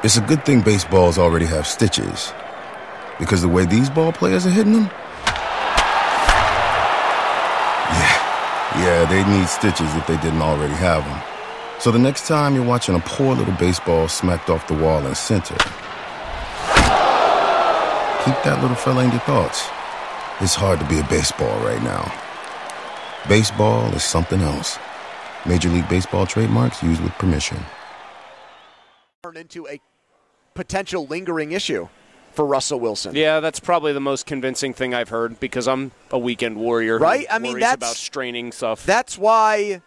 It's a good thing baseballs already have stitches, because the way these ball players are hitting them, yeah, they need stitches if they didn't already have them. So the next time you're watching a poor little baseball smacked off the wall in center, keep that little fella in your thoughts. It's hard to be a baseball right now. Baseball is something else. Major League Baseball trademarks used with permission. Turn into a potential lingering issue for Russell Wilson. Yeah, that's probably the most convincing thing I've heard, because I'm a weekend warrior. Right? I mean, that's about straining stuff. That's why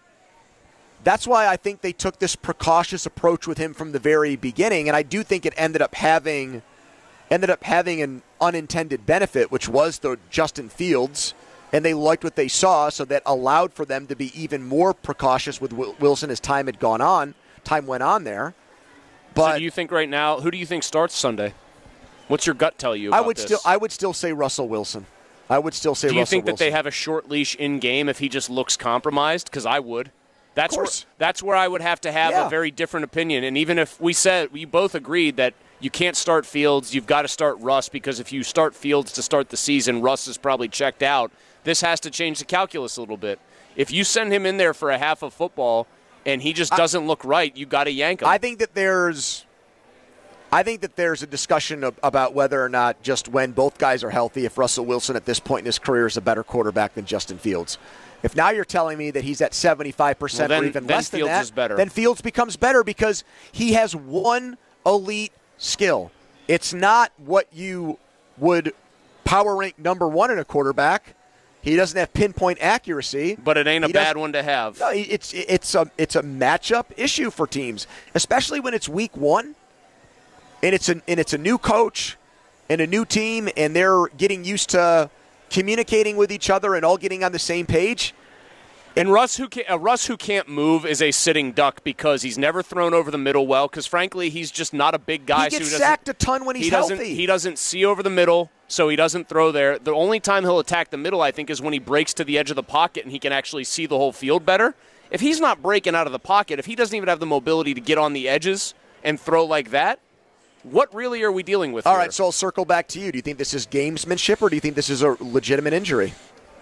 I think they took this precautious approach with him from the very beginning, and I do think it ended up having an unintended benefit, which was the Justin Fields, and they liked what they saw, so that allowed for them to be even more precautious with Wilson as time went on there. But so do you think right now, who do you think starts Sunday? What's your gut tell you about this? I would still say Russell Wilson. Do you think that they have a short leash in game if he just looks compromised? Because I would. That's where I would have to have a very different opinion. And even if we both agreed that you can't start Fields, you've got to start Russ, because if you start Fields to start the season, Russ is probably checked out. This has to change the calculus a little bit. If you send him in there for a half of football and he just doesn't look right, you got to yank him. I think that there's a discussion about whether or not, just when both guys are healthy, if Russell Wilson at this point in his career is a better quarterback than Justin Fields. If now you're telling me that he's at 75% or even less than Fields that, is better. then Fields becomes better, because he has one elite skill. It's not what you would power rank number one in a quarterback. He doesn't have pinpoint accuracy. But it ain't a bad one to have. No, it's a matchup issue for teams, especially when it's week one, and it's a new coach and a new team, and they're getting used to communicating with each other and all getting on the same page. And Russ who can't move is a sitting duck, because he's never thrown over the middle well, because frankly he's just not a big guy. He gets sacked a ton when he's healthy. He doesn't see over the middle, so he doesn't throw there. The only time he'll attack the middle, I think, is when he breaks to the edge of the pocket and he can actually see the whole field better. If he's not breaking out of the pocket, if he doesn't even have the mobility to get on the edges and throw like that, what really are we dealing with All here? right, so I'll circle back to you. Do you think this is gamesmanship, or do you think this is a legitimate injury?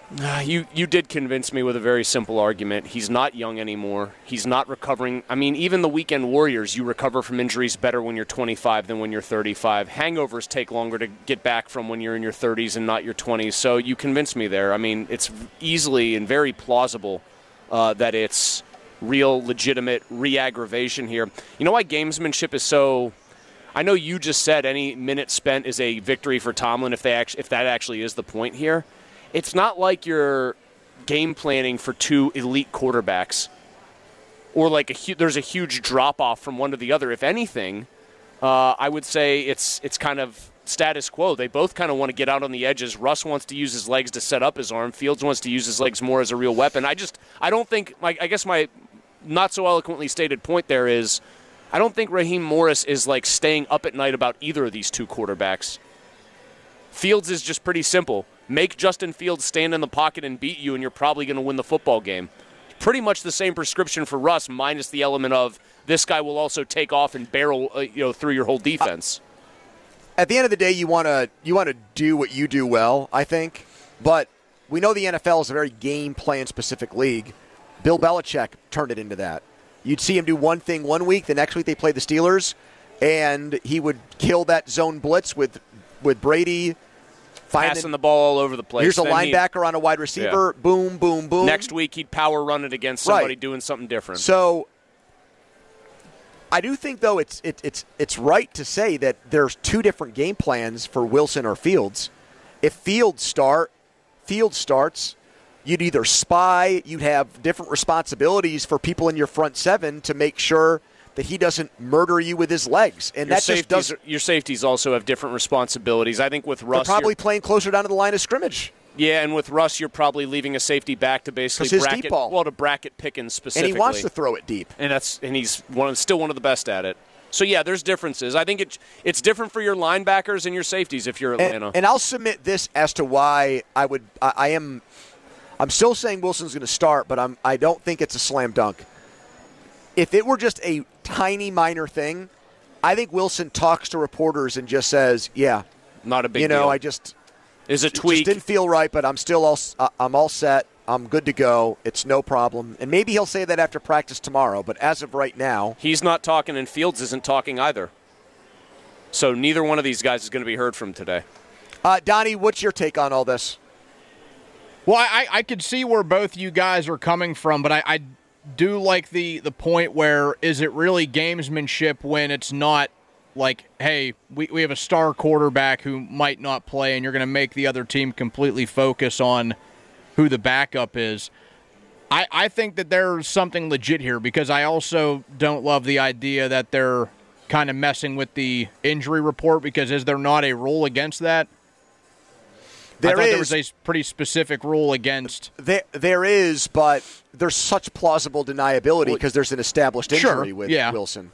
You did convince me with a very simple argument. He's not young anymore. He's not recovering. I mean, even the weekend warriors, you recover from injuries better when you're 25 than when you're 35. Hangovers take longer to get back from when you're in your 30s and not your 20s. So you convinced me there. I mean, it's easily and very plausible that it's real, legitimate re-aggravation here. You know why gamesmanship is so... I know you just said any minute spent is a victory for Tomlin if that actually is the point here. It's not like you're game planning for two elite quarterbacks, or like there's a huge drop-off from one to the other. If anything, I would say it's kind of status quo. They both kind of want to get out on the edges. Russ wants to use his legs to set up his arm. Fields wants to use his legs more as a real weapon. I don't think, I guess my not so eloquently stated point there is, I don't think Raheem Morris is like staying up at night about either of these two quarterbacks. Fields is just pretty simple. Make Justin Fields stand in the pocket and beat you, and you're probably going to win the football game. Pretty much the same prescription for Russ, minus the element of this guy will also take off and barrel through your whole defense. At the end of the day, you want to do what you do well, I think. But we know the NFL is a very game plan specific league. Bill Belichick turned it into that. You'd see him do one thing one week, the next week they play the Steelers, and he would kill that zone blitz with Brady. Passing the ball all over the place. Here's a linebacker on a wide receiver. Yeah. Boom, boom, boom. Next week, he'd power run it against somebody doing something different. So I do think, though, it's right to say that there's two different game plans for Wilson or Fields. If Fields starts, you'd either spy, you'd have different responsibilities for people in your front seven to make sure that he doesn't murder you with his legs. And your safeties also have different responsibilities. I think with Russ, they're probably playing closer down to the line of scrimmage. Yeah, and with Russ, you're probably leaving a safety back to basically bracket Pickens specifically. And he wants to throw it deep. And he's still one of the best at it. So, yeah, there's differences. I think it's different for your linebackers and your safeties if you're Atlanta. And I'll submit this as to why I'm still saying Wilson's going to start, but I don't think it's a slam dunk. If it were just a tiny minor thing, I think Wilson talks to reporters and just says, yeah. Not a big deal. I just is a tweak. It just didn't feel right, but I'm all set. I'm good to go. It's no problem. And maybe he'll say that after practice tomorrow, but as of right now. He's not talking, and Fields isn't talking either. So neither one of these guys is going to be heard from today. Donnie, what's your take on all this? Well, I could see where both you guys are coming from, but I do like the point where is it really gamesmanship when it's not like, hey, we have a star quarterback who might not play and you're going to make the other team completely focus on who the backup is. I think that there's something legit here because I also don't love the idea that they're kind of messing with the injury report because is there not a rule against that? There was a pretty specific rule against. There is, but there's such plausible deniability because there's an established injury with Wilson.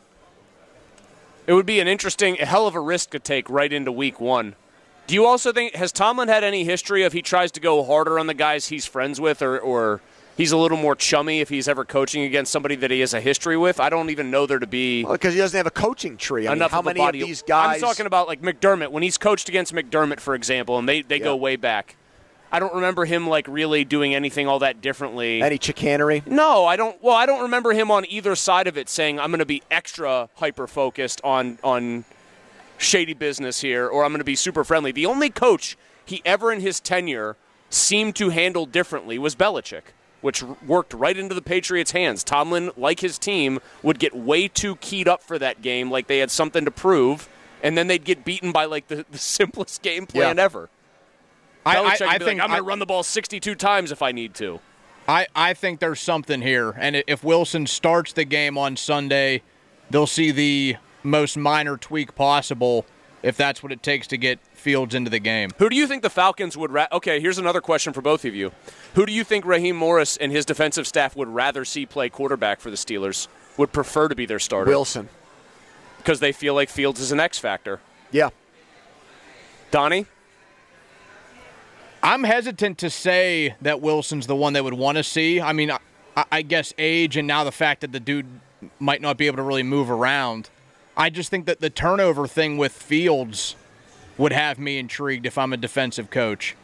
It would be a hell of a risk to take right into week one. Do you also think, has Tomlin had any history of he tries to go harder on the guys he's friends with or he's a little more chummy if he's ever coaching against somebody that he has a history with? I don't even know there to be. Because he doesn't have a coaching tree. I mean, how many of these guys? I'm talking about like McDermott. When he's coached against McDermott, for example, and they go way back. I don't remember him like really doing anything all that differently. Any chicanery? No, I don't. Well, I don't remember him on either side of it saying I'm going to be extra hyper-focused on shady business here or I'm going to be super friendly. The only coach he ever in his tenure seemed to handle differently was Belichick, which worked right into the Patriots' hands. Tomlin, like his team, would get way too keyed up for that game, like they had something to prove, and then they'd get beaten by like the simplest game plan ever. Belichick would be like, I'm going to run the ball 62 times if I need to. I think there's something here, and if Wilson starts the game on Sunday, they'll see the most minor tweak possible if that's what it takes to get Fields into the game. Who do you think the Falcons would okay, here's another question for both of you. Who do you think Raheem Morris and his defensive staff would rather see play quarterback for the Steelers, would prefer to be their starter? Wilson. Because they feel like Fields is an X factor. Yeah. Donnie? I'm hesitant to say that Wilson's the one they would want to see. I mean, I guess age and now the fact that the dude might not be able to really move around. I just think that the turnover thing with Fields would have me intrigued if I'm a defensive coach.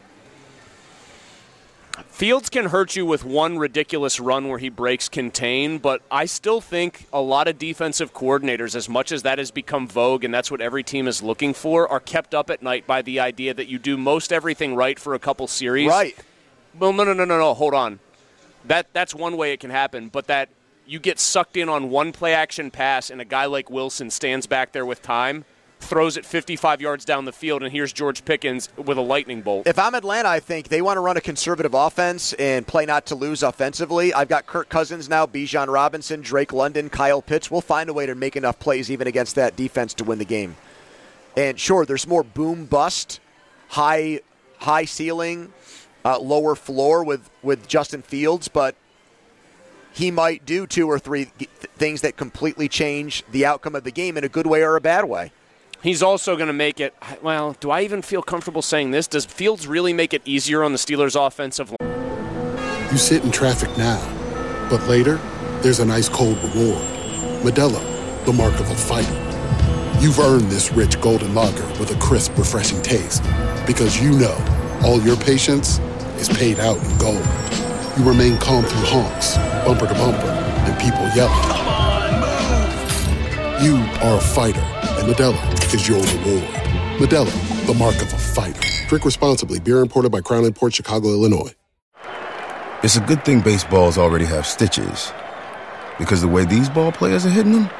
Fields can hurt you with one ridiculous run where he breaks contain, but I still think a lot of defensive coordinators, as much as that has become vogue and that's what every team is looking for, are kept up at night by the idea that you do most everything right for a couple series. Right. Well, no, hold on. That's one way it can happen, but that you get sucked in on one play-action pass and a guy like Wilson stands back there with time, throws it 55 yards down the field, and here's George Pickens with a lightning bolt. If I'm Atlanta, I think they want to run a conservative offense and play not to lose offensively. I've got Kirk Cousins now, Bijan Robinson, Drake London, Kyle Pitts. We'll find a way to make enough plays even against that defense to win the game. And sure, there's more boom-bust, high ceiling, lower floor with Justin Fields, but he might do two or three things that completely change the outcome of the game in a good way or a bad way. He's also going to make it, well, do I even feel comfortable saying this? Does Fields really make it easier on the Steelers' offensive line? You sit in traffic now, but later, there's an ice-cold reward. Modelo, the mark of a fighter. You've earned this rich golden lager with a crisp, refreshing taste. Because you know, all your patience is paid out in gold. You remain calm through honks, bumper to bumper, and people yelling. Come on, move! You are a fighter, and Modelo is your reward. Modelo, the mark of a fighter. Drink responsibly. Beer imported by Crown Imports, Chicago, Illinois. It's a good thing baseballs already have stitches. Because the way these ball players are hitting them?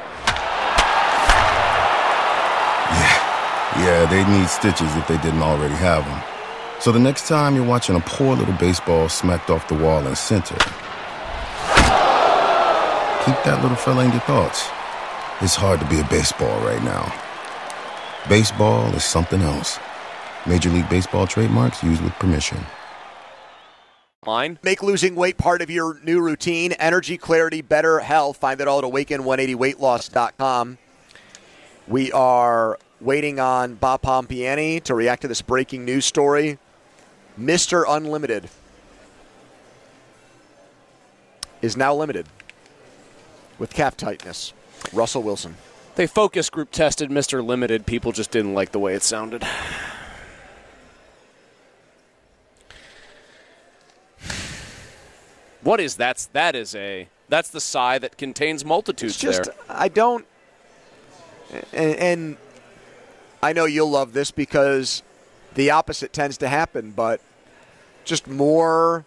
Yeah, they'd need stitches if they didn't already have them. So the next time you're watching a poor little baseball smacked off the wall in center, keep that little fella in your thoughts. It's hard to be a baseball right now. Baseball is something else. Major League Baseball trademarks used with permission. Make losing weight part of your new routine. Energy, clarity, better health. Find it all at awaken180weightloss.com. We are waiting on Bob Pompiani to react to this breaking news story. Mr. Unlimited is now limited with cap tightness. Russell Wilson. They focus group tested Mr. Limited. People just didn't like the way it sounded. What is that? That's the sigh that contains multitudes. It's just, there. I don't, and I know you'll love this because the opposite tends to happen, but just more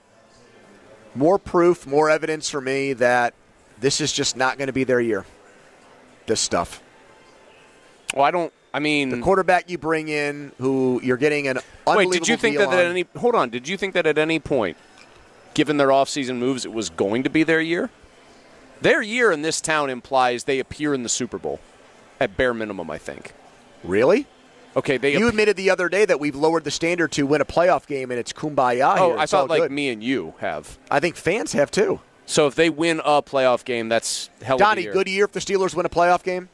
proof, more evidence for me that this is just not going to be their year. This stuff. Well, the quarterback you bring in, who you're getting an unbelievable Wait, did you think that at any? Hold on. Did you think that at any point, given their offseason moves, it was going to be their year? Their year in this town implies they appear in the Super Bowl, at bare minimum, I think. Really? Okay, you admitted the other day that we've lowered the standard to win a playoff game, and it's kumbaya. Oh, here. I thought like me and you have. I think fans have too. So if they win a playoff game, that's hell of a year. Donnie, good year if the Steelers win a playoff game?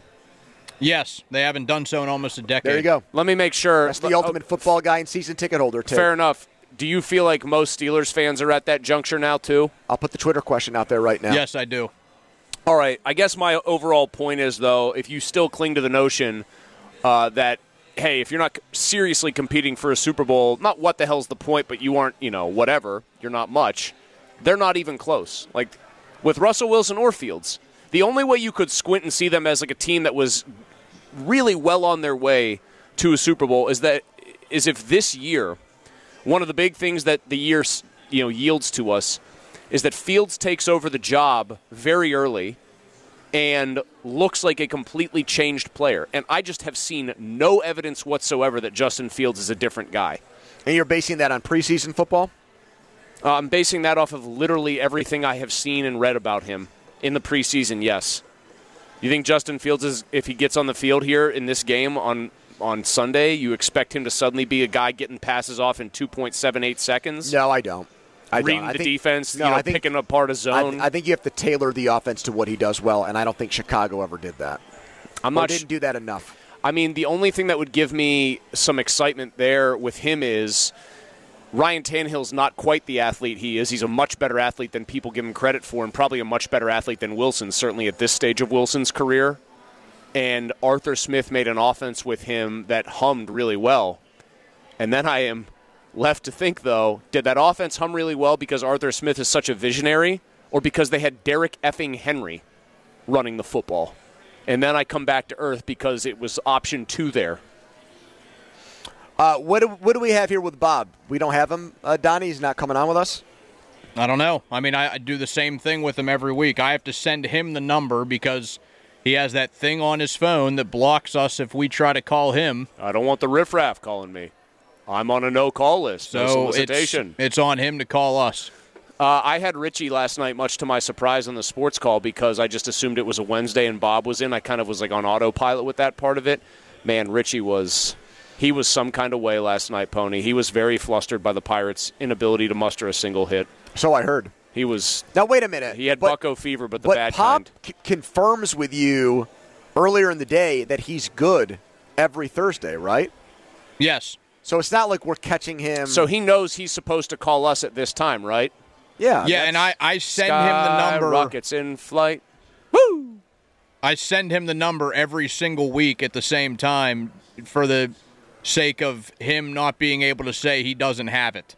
Yes, they haven't done so in almost a decade. There you go. Let me make sure. That's the ultimate football guy and season ticket holder, too. Fair enough. Do you feel like most Steelers fans are at that juncture now, too? I'll put the Twitter question out there right now. Yes, I do. All right. I guess my overall point is, though, if you still cling to the notion that, hey, if you're not seriously competing for a Super Bowl, not what the hell's the point, but you aren't, whatever, you're not much, they're not even close. Like, with Russell Wilson or Fields, the only way you could squint and see them as like a team that was really well on their way to a Super Bowl is if this year, one of the big things that the year yields to us is that Fields takes over the job very early and looks like a completely changed player. And I just have seen no evidence whatsoever that Justin Fields is a different guy. And you're basing that on preseason football? I'm basing that off of literally everything I have seen and read about him in the preseason, yes. You think Justin Fields, if he gets on the field here in this game on Sunday, you expect him to suddenly be a guy getting passes off in 2.78 seconds? No, I don't. Reading the defense, picking apart a zone. I think you have to tailor the offense to what he does well, and I don't think Chicago ever did that. Didn't do that enough. I mean, the only thing that would give me some excitement there with him is Ryan Tannehill's not quite the athlete he is. He's a much better athlete than people give him credit for, and probably a much better athlete than Wilson, certainly at this stage of Wilson's career. And Arthur Smith made an offense with him that hummed really well. And then I am left to think, though, did that offense hum really well because Arthur Smith is such a visionary, or because they had Derrick effing Henry running the football? And then I come back to earth because it was option 2 there. What do we have here with Bob? We don't have him, Donnie? He's not coming on with us? I don't know. I mean, I do the same thing with him every week. I have to send him the number because he has that thing on his phone that blocks us if we try to call him. I don't want the riffraff calling me. I'm on a no-call list. No solicitation. It's on him to call us. I had Richie last night, much to my surprise, on the sports call because I just assumed it was a Wednesday and Bob was in. I kind of was like on autopilot with that part of it. Man, Richie was some kind of way last night, Pony. He was very flustered by the Pirates' inability to muster a single hit. So I heard. He was. Now, wait a minute. He had bucko fever, but the bad Pop kind. confirms with you earlier in the day that he's good every Thursday, right? Yes. So it's not like we're catching him. So he knows he's supposed to call us at this time, right? Yeah. Yeah, and I send him the number. Rockets in flight. Woo! I send him the number every single week at the same time for the sake of him not being able to say he doesn't have it.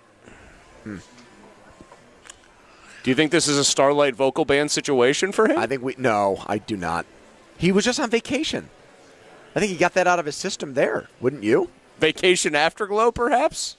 Do you think this is a Starlight vocal band situation for him? No, I do not. He was just on vacation. I think he got that out of his system there, wouldn't you? Vacation afterglow, perhaps?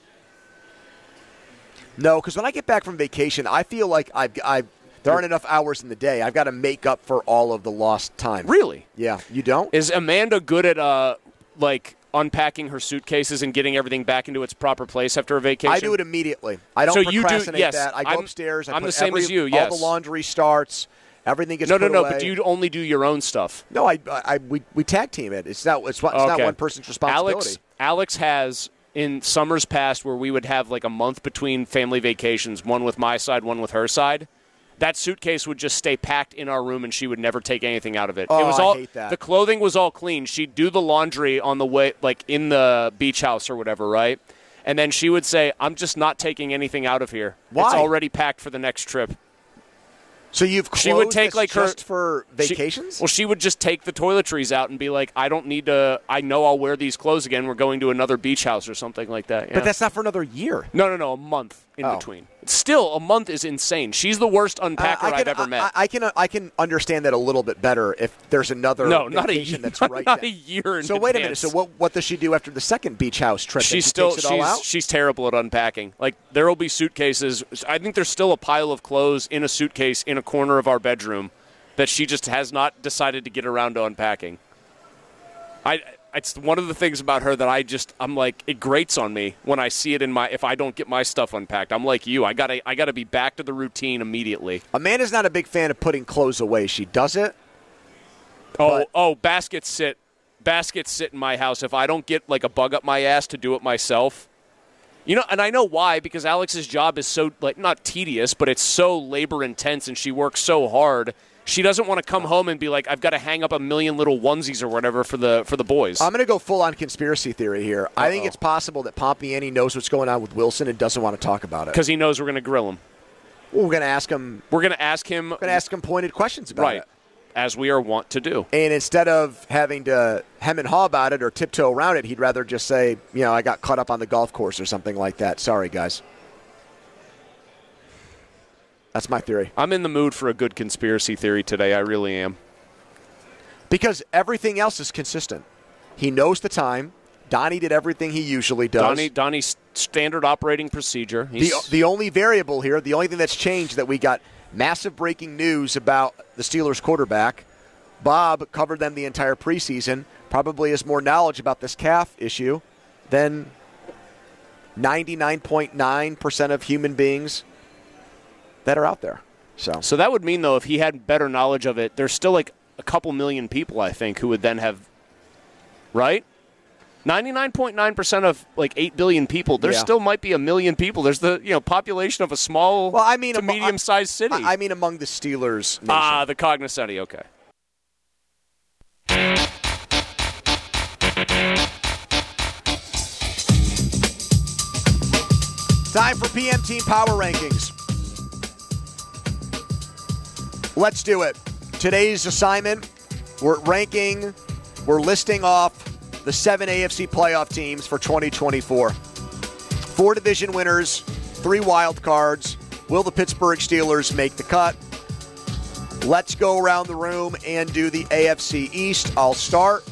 No, because when I get back from vacation, I feel like there aren't enough hours in the day. I've got to make up for all of the lost time. Really? Yeah. You don't? Is Amanda good at unpacking her suitcases and getting everything back into its proper place after a vacation? I do it immediately. I don't procrastinate that. I go upstairs. I'm the same as you, yes. All the laundry starts. Everything gets put away. No, but do you only do your own stuff? No, we tag team it. It's not one person's responsibility. Alex has, in summers past, where we would have like a month between family vacations, one with my side, one with her side, that suitcase would just stay packed in our room and she would never take anything out of it. Oh, It was I hate that. The clothing was all clean. She'd do the laundry on the way, like in the beach house or whatever, right? And then she would say, I'm just not taking anything out of here. Why? It's already packed for the next trip. So you've closed she would take like just for vacations? She would just take the toiletries out and be like, I don't need to. I know I'll wear these clothes again. We're going to another beach house or something like that. Yeah. But that's not for another year. No, a month in between. Still, a month is insane. She's the worst unpacker I've ever met. I can understand that a little bit better if there's another vacation that's right not now. A year in So wait a minute. So what does she do after the second beach house trip? She's terrible at unpacking. Like, there will be suitcases. I think there's still a pile of clothes in a suitcase in a corner of our bedroom that she just has not decided to get around to unpacking. It's one of the things about her that I'm like, it grates on me when I see it if I don't get my stuff unpacked. I'm like you. I gotta be back to the routine immediately. Amanda's not a big fan of putting clothes away. She does it. Baskets sit in my house. If I don't get like a bug up my ass to do it myself, and I know why, because Alex's job is so not tedious, but it's so labor intense, and she works so hard. She doesn't want to come home and be like, I've got to hang up a million little onesies or whatever for the boys. I'm going to go full-on conspiracy theory here. I think it's possible that Pompiani knows what's going on with Wilson and doesn't want to talk about it. Because he knows we're going to grill him. Well, we're going to ask him. We're going to ask him pointed questions about it. As we are wont to do. And instead of having to hem and haw about it or tiptoe around it, he'd rather just say, I got caught up on the golf course or something like that. Sorry, guys. That's my theory. I'm in the mood for a good conspiracy theory today. I really am. Because everything else is consistent. He knows the time. Donnie did everything he usually does. Donnie's standard operating procedure. The only variable here, the only thing that's changed, that we got massive breaking news about the Steelers quarterback. Bob covered them the entire preseason, probably has more knowledge about this calf issue than 99.9% of human beings that are out there. So that would mean, though, if he had better knowledge of it, there's still like a couple million people, I think, who would then have, right? 99.9% of like 8 billion people, there still might be a million people. There's the population of a small to medium-sized city. I mean among the Steelers nation. The cognoscenti, okay. Time for PM Team Power Rankings. Let's do it. Today's assignment, we're listing off the 7 AFC playoff teams for 2024. 4 division winners, 3 wild cards. Will the Pittsburgh Steelers make the cut? Let's go around the room and do the AFC East. I'll start.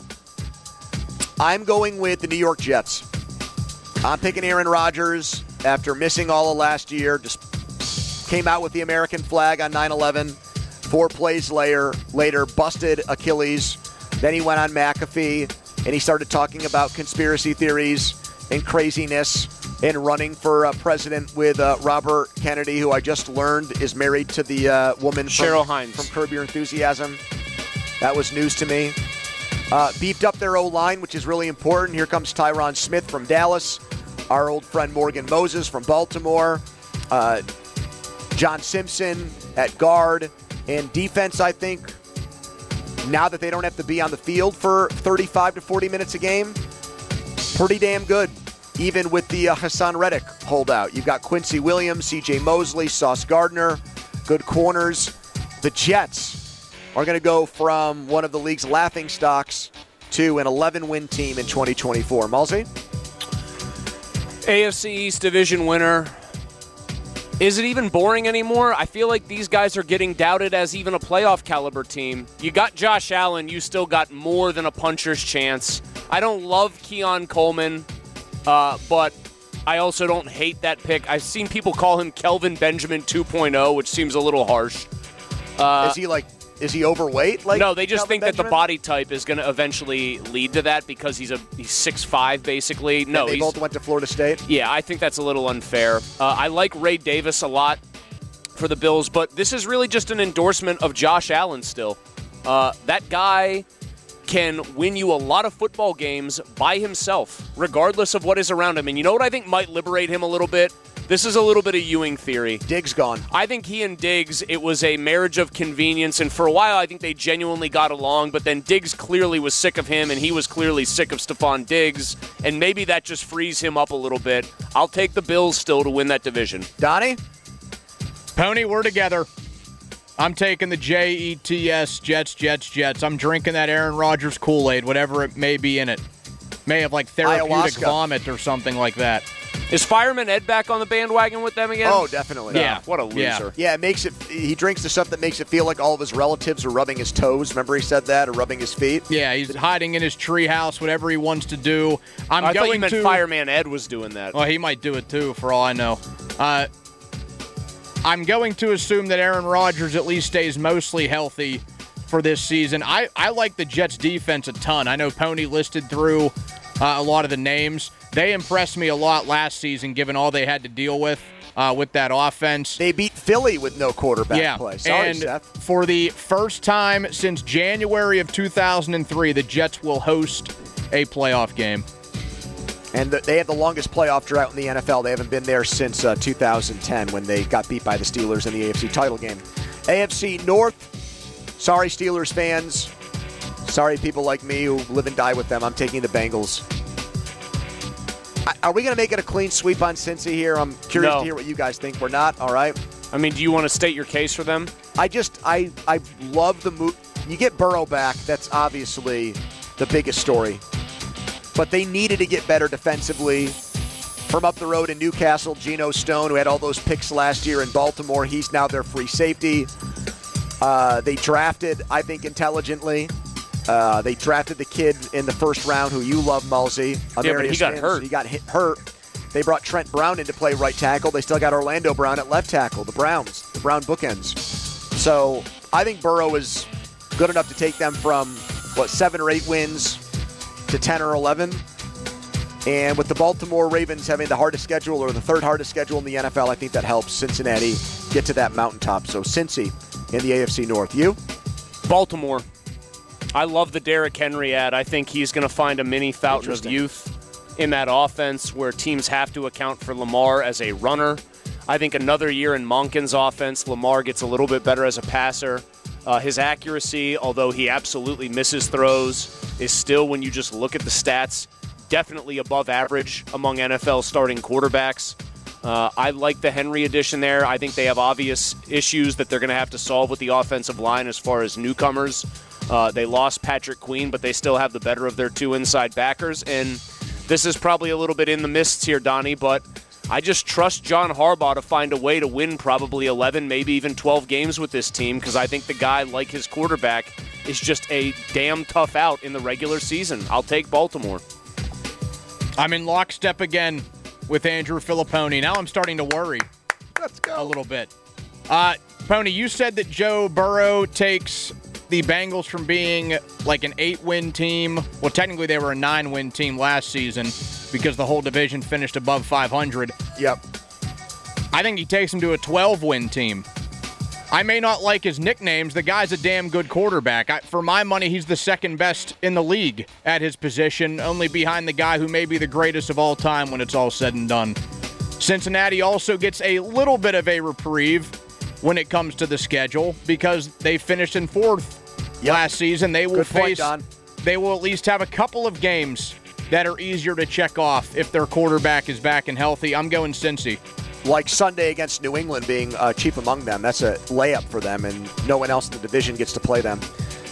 I'm going with the New York Jets. I'm picking Aaron Rodgers after missing all of last year. Just came out with the American flag on 9/11. 4 plays later, busted Achilles. Then he went on McAfee, and he started talking about conspiracy theories and craziness and running for president with Robert Kennedy, who I just learned is married to the woman Cheryl Hines from Curb Your Enthusiasm. That was news to me. Beefed up their O-line, which is really important. Here comes Tyron Smith from Dallas. Our old friend Morgan Moses from Baltimore. John Simpson at guard. And defense, I think, now that they don't have to be on the field for 35 to 40 minutes a game, pretty damn good, even with the Hassan Reddick holdout. You've got Quincy Williams, C.J. Mosley, Sauce Gardner, good corners. The Jets are going to go from one of the league's laughingstocks to an 11-win team in 2024. Malzy? AFC East division winner. Is it even boring anymore? I feel like these guys are getting doubted as even a playoff caliber team. You got Josh Allen. You still got more than a puncher's chance. I don't love Keon Coleman, but I also don't hate that pick. I've seen people call him Kelvin Benjamin 2.0, which seems a little harsh. Is he overweight? No, they just Kelvin think Benjamin? that the body type is going to eventually lead to that because he's 6'5", basically. No, they both went to Florida State? Yeah, I think that's a little unfair. I like Ray Davis a lot for the Bills, but this is really just an endorsement of Josh Allen still. That guy can win you a lot of football games by himself, regardless of what is around him. And you know what I think might liberate him a little bit? This is a little bit of Ewing theory. Diggs gone. I think he and Diggs, it was a marriage of convenience, and for a while I think they genuinely got along, but then Diggs clearly was sick of him, and he was clearly sick of Stephon Diggs, and maybe that just frees him up a little bit. I'll take the Bills still to win that division. Donnie? Pony, we're together. I'm taking the Jets, Jets. I'm drinking that Aaron Rodgers Kool-Aid, whatever it may be in it. May have like therapeutic vomit or something like that. Is Fireman Ed back on the bandwagon with them again? Oh, definitely. Yeah. What a loser. Yeah, it makes it. He drinks the stuff that makes it feel like all of his relatives are rubbing his toes. Remember he said that, or rubbing his feet? Yeah, he's hiding in his treehouse, whatever he wants to do. I thought you meant Fireman Ed was doing that. Well, he might do it too, for all I know. I'm going to assume that Aaron Rodgers at least stays mostly healthy for this season. I like the Jets' defense a ton. I know Pony listed through a lot of the names. They impressed me a lot last season, given all they had to deal with that offense. They beat Philly with no quarterback play. Sorry, and Seth. For the first time since January of 2003, the Jets will host a playoff game. And they have the longest playoff drought in the NFL. They haven't been there since 2010 when they got beat by the Steelers in the AFC title game. AFC North, sorry Steelers fans. Sorry people like me who live and die with them. I'm taking the Bengals. Are we going to make it a clean sweep on Cincy here? I'm curious to hear what you guys think. We're not? All right. I mean, do you want to state your case for them? I love the move. You get Burrow back. That's obviously the biggest story. But they needed to get better defensively. From up the road in Newcastle, Geno Stone, who had all those picks last year in Baltimore, he's now their free safety. They drafted, I think, intelligently. They drafted the kid in the first round who you love, Mulsey. Yeah, but he got hurt. He got hurt. They brought Trent Brown in to play right tackle. They still got Orlando Brown at left tackle, the Brown bookends. So I think Burrow is good enough to take them from, 7 or 8 wins to 10 or 11. And with the Baltimore Ravens having the hardest schedule, or the third hardest schedule in the NFL, I think that helps Cincinnati get to that mountaintop. So Cincy in the AFC North. You? Baltimore. I love the Derrick Henry ad. I think he's going to find a mini fountain of youth in that offense where teams have to account for Lamar as a runner. I think another year in Monken's offense, Lamar gets a little bit better as a passer. His accuracy, although he absolutely misses throws, is still, when you just look at the stats, definitely above average among NFL starting quarterbacks. I like the Henry addition there. I think they have obvious issues that they're going to have to solve with the offensive line as far as newcomers. They lost Patrick Queen, but they still have the better of their 2 inside backers. And this is probably a little bit in the mists here, Donnie, but I just trust John Harbaugh to find a way to win probably 11, maybe even 12 games with this team, because I think the guy, like his quarterback, is just a damn tough out in the regular season. I'll take Baltimore. I'm in lockstep again with Andrew Filipponi. Now I'm starting to worry. Let's go. A little bit. Pony, you said that Joe Burrow takes the Bengals from being like an 8-win team. Well, technically they were a 9-win team last season because the whole division finished above 500. Yep. I think he takes them to a 12-win team. I may not like his nicknames. The guy's a damn good quarterback. For my money, he's the second best in the league at his position, only behind the guy who may be the greatest of all time when it's all said and done. Cincinnati also gets a little bit of a reprieve when it comes to the schedule because they finished in 4th last season. They will They will at least have a couple of games that are easier to check off if their quarterback is back and healthy. I'm going Cincy. Like Sunday against New England being chief among them. That's a layup for them, and no one else in the division gets to play them.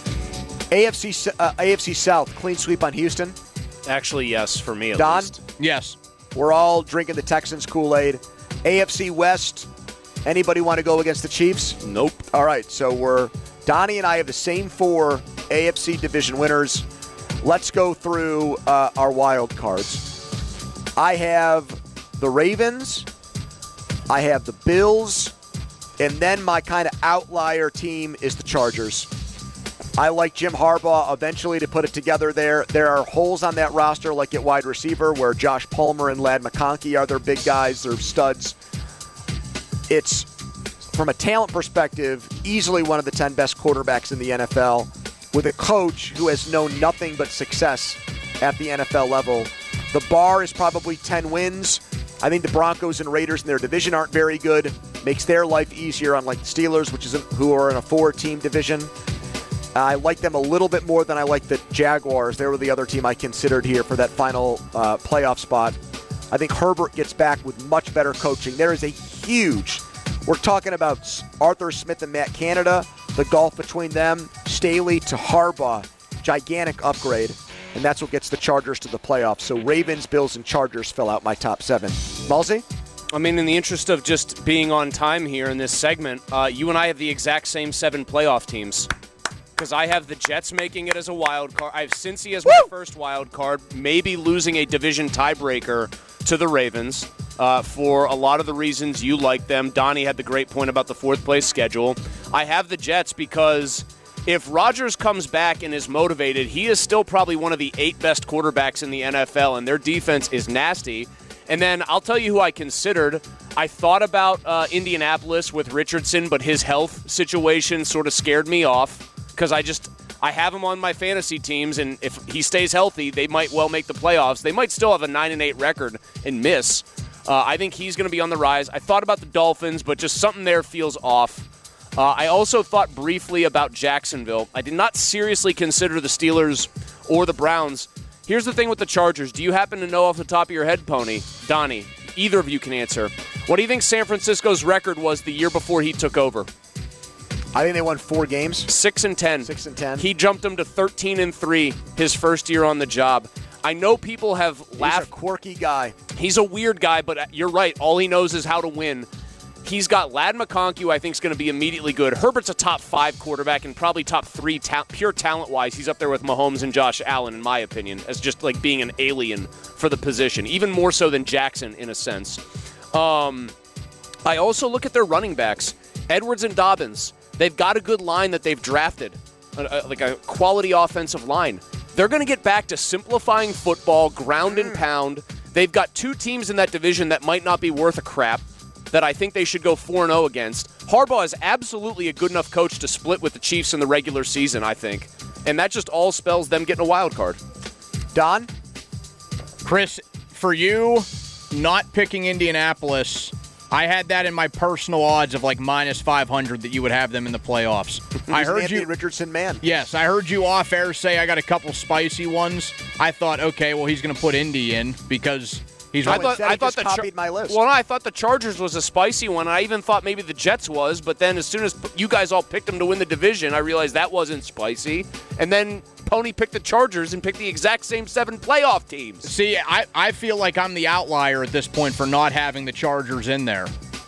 AFC South, clean sweep on Houston? Actually, yes, for me at least. Yes. We're all drinking the Texans Kool-Aid. AFC West, anybody want to go against the Chiefs? Nope. All right, so Donnie and I have the same 4 AFC division winners. Let's go through our wild cards. I have the Ravens. I have the Bills. And then my kind of outlier team is the Chargers. I like Jim Harbaugh eventually to put it together there. There are holes on that roster, like at wide receiver, where Josh Palmer and Ladd McConkey are their big guys. They're studs. It's, from a talent perspective, easily one of the 10 best quarterbacks in the NFL, with a coach who has known nothing but success at the NFL level. The bar is probably 10 wins. I think the Broncos and Raiders in their division aren't very good. Makes their life easier, unlike the Steelers, who are in a 4-team division. I like them a little bit more than I like the Jaguars. They were the other team I considered here for that final playoff spot. I think Herbert gets back with much better coaching. There is a huge We're talking about Arthur Smith and Matt Canada, the gulf between them, Staley to Harbaugh, gigantic upgrade, and that's what gets the Chargers to the playoffs. So Ravens, Bills, and Chargers fill out my top 7. Malzi? I mean, in the interest of just being on time here in this segment, you and I have the exact same 7 playoff teams. Because I have the Jets making it as a wild card. I have Cincy as my first wild card, maybe losing a division tiebreaker to the Ravens for a lot of the reasons you like them. Donnie had the great point about the 4th place schedule. I have the Jets because if Rodgers comes back and is motivated, he is still probably one of the 8 best quarterbacks in the NFL, and their defense is nasty. And then I'll tell you who I considered. I thought about Indianapolis with Richardson, but his health situation sort of scared me off. Because I have him on my fantasy teams, and if he stays healthy, they might well make the playoffs. They might still have a 9-8 record and miss. I think he's going to be on the rise. I thought about the Dolphins, but just something there feels off. I also thought briefly about Jacksonville. I did not seriously consider the Steelers or the Browns. Here's the thing with the Chargers. Do you happen to know off the top of your head, Pony? Donnie, either of you can answer. What do you think San Francisco's record was the year before he took over? I think they won 4 games. 6-10. 6-10. He jumped them to 13-3 his first year on the job. I know people have laughed. He's a quirky guy. He's a weird guy, but you're right. All he knows is how to win. He's got Ladd McConkey, I think, is going to be immediately good. Herbert's a top 5 quarterback and probably top 3 pure talent-wise. He's up there with Mahomes and Josh Allen, in my opinion, as just like being an alien for the position, even more so than Jackson in a sense. I also look at their running backs, Edwards and Dobbins. They've got a good line that they've drafted, like a quality offensive line. They're going to get back to simplifying football, ground and pound. They've got 2 teams in that division that might not be worth a crap that I think they should go 4-0 against. Harbaugh is absolutely a good enough coach to split with the Chiefs in the regular season, I think. And that just all spells them getting a wild card. Don? Chris, for you, not picking Indianapolis, I had that in my personal odds of like minus 500 that you would have them in the playoffs. I heard you, Richardson man. Yes, I heard you off air say I got a couple spicy ones. I thought, okay, well he's going to put Indy in because he's. I thought the copied my list. Well, no, I thought the Chargers was a spicy one. I even thought maybe the Jets was, but then as soon as you guys all picked them to win the division, I realized that wasn't spicy. And then Pony picked the Chargers and picked the exact same 7 playoff teams. See, I feel like I'm the outlier at this point for not having the Chargers in there.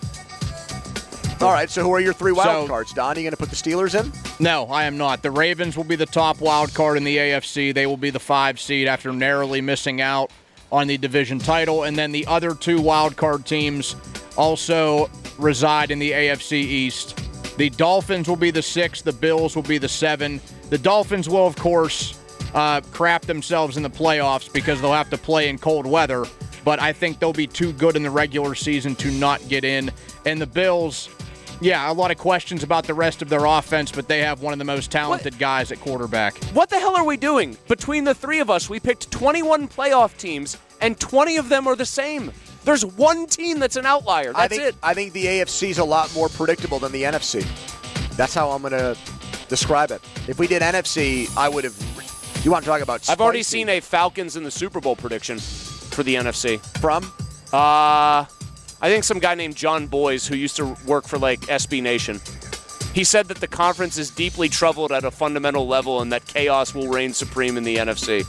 All right, so who are your 3 wild cards, Don? Are you going to put the Steelers in? No, I am not. The Ravens will be the top wild card in the AFC. They will be the 5 seed after narrowly missing out on the division title. And then the other 2 wild card teams also reside in the AFC East. The Dolphins will be the 6. The Bills will be the 7. The Dolphins will, of course, crap themselves in the playoffs because they'll have to play in cold weather. But I think they'll be too good in the regular season to not get in. And the Bills, yeah, a lot of questions about the rest of their offense, but they have one of the most talented guys at quarterback. What the hell are we doing? Between the 3 of us, we picked 21 playoff teams, and 20 of them are the same. There's one team that's an outlier. That's it. I think the AFC is a lot more predictable than the NFC. That's how I'm going to describe it. If we did NFC, I would have. You want to talk about spicy? I've already seen a Falcons in the Super Bowl prediction for the NFC. From? I think some guy named John Boyes who used to work for like SB Nation. He said that the conference is deeply troubled at a fundamental level and that chaos will reign supreme in the NFC.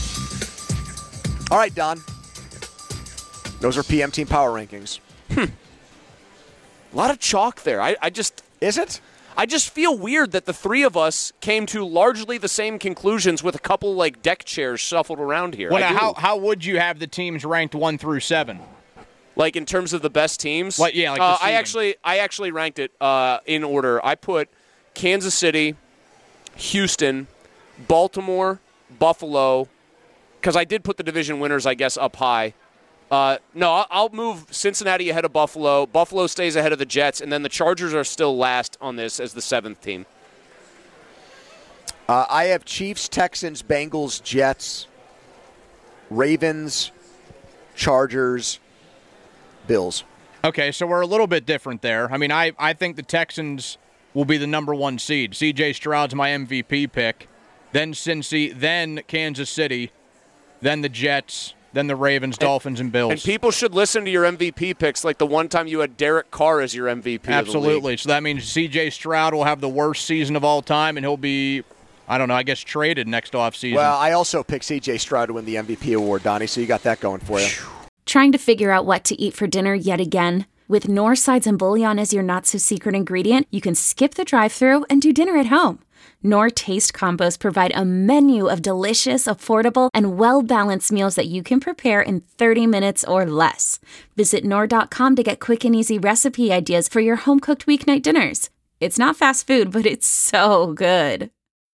All right, Don. Those are PM Team Power Rankings. A lot of chalk there. I just... Is it? I just feel weird that the 3 of us came to largely the same conclusions with a couple like deck chairs shuffled around here. Well, how would you have the teams ranked 1 through 7? Like in terms of the best teams? Like the I actually ranked it in order. I put Kansas City, Houston, Baltimore, Buffalo, because I did put the division winners, I guess, up high. No, I'll move Cincinnati ahead of Buffalo. Buffalo stays ahead of the Jets, and then the Chargers are still last on this as the 7th team. I have Chiefs, Texans, Bengals, Jets, Ravens, Chargers, Bills. Okay, so we're a little bit different there. I mean, I think the Texans will be the number 1 seed. C.J. Stroud's my MVP pick. Then Cincy, then Kansas City, then the Jets, than the Ravens, Dolphins, and Bills. And people should listen to your MVP picks, like the one time you had Derek Carr as your MVP. Absolutely. Of the league. So that means C.J. Stroud will have the worst season of all time, and he'll be, I don't know, I guess traded next offseason. Well, I also picked C.J. Stroud to win the MVP award, Donnie, so you got that going for you. Trying to figure out what to eat for dinner yet again? With Knorr sides and bouillon as your not-so-secret ingredient, you can skip the drive-thru and do dinner at home. Knorr Taste Combos provide a menu of delicious, affordable, and well-balanced meals that you can prepare in 30 minutes or less. Visit Knorr.com to get quick and easy recipe ideas for your home-cooked weeknight dinners. It's not fast food, but it's so good.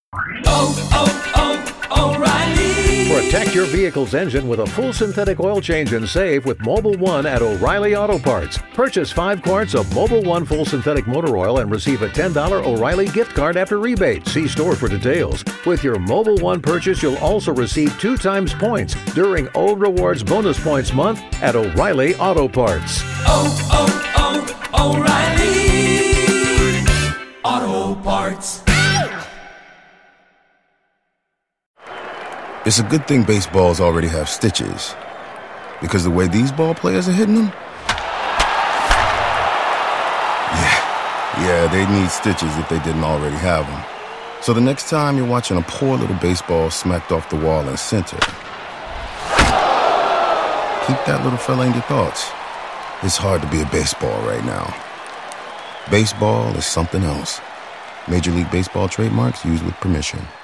O'Reilly. Protect your vehicle's engine with a full synthetic oil change and save with Mobil 1 at O'Reilly Auto Parts. Purchase 5 quarts of Mobil 1 full synthetic motor oil and receive a $10 O'Reilly gift card after rebate. See store for details. With your Mobil 1 purchase, you'll also receive 2 times points during O Rewards Bonus Points Month at O'Reilly Auto Parts. O'Reilly Auto Parts. It's a good thing baseballs already have stitches, because the way these ball players are hitting them, yeah, they'd need stitches if they didn't already have them. So the next time you're watching a poor little baseball smacked off the wall in center, keep that little fella in your thoughts. It's hard to be a baseball right now. Baseball is something else. Major League Baseball trademarks used with permission.